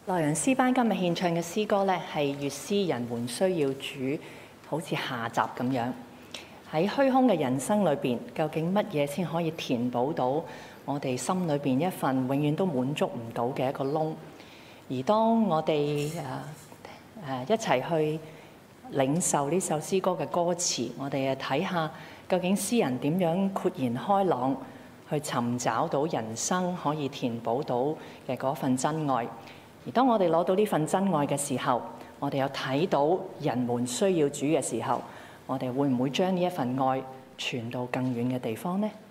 萊陽詩班今日獻唱嘅詩歌咧，係《粵詩人們需要主》，好似下集咁樣。喺虛空嘅人生裏邊，究竟乜嘢先可以填補到我哋心裏邊一份永遠都滿足唔到嘅一個窿？而當我哋一齊去領受呢首詩歌嘅歌詞，我哋睇下究竟詩人點樣豁然開朗，去尋找到人生可以填補到嘅嗰份真愛。而當我哋攞到呢份真愛嘅時候，我哋又睇到人們需要主嘅時候，我哋會唔會將呢一份愛傳到更遠嘅地方呢？